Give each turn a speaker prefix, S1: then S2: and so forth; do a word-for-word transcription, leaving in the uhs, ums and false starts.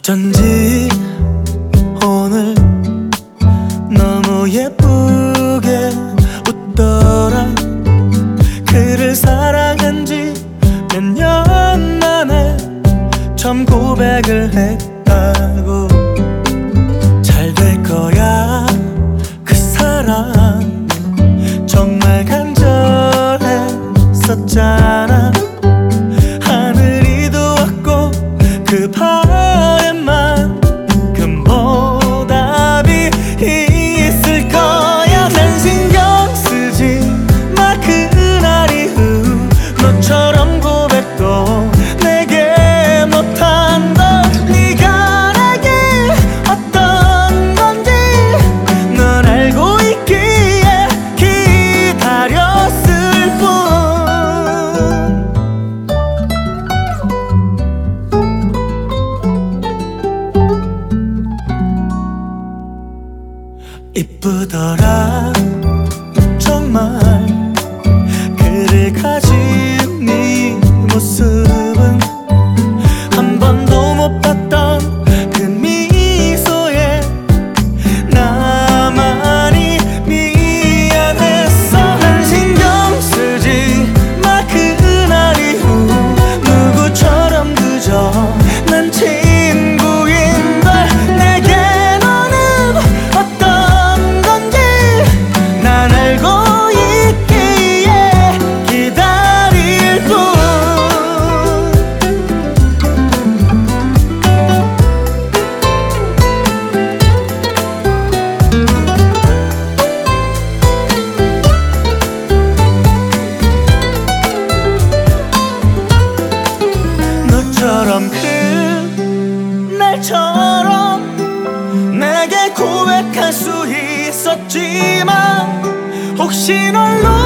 S1: 어쩐지 오늘 너무 예쁘게 웃더라. 그를 사랑한 지 몇 년 만에 처음 고백을 했다고. 잘 될 거야 그 사랑 정말 간절했었잖아. 하늘이 도왔고 그 바람만 그 보답이 있을 거야. 난 신경 쓰지 마 그날 이후 너처럼 고백도 내게 못한다. 네가 내게 어떤 건지 넌 알고 있기에 기다렸을 뿐. 이쁘더라 정말 그를 가진 네 모습은. 한 번도 못 봤던 그 미소에 나만이 미안했어. 난 신경 쓰지 마 그날 이후 누구처럼 그저 난 친구인걸. 내게 너는 어떤 건지 난 알고 있기에 기다릴 뿐. 너처럼 그날처럼 내게 고백할 수 있었지만 혹시 널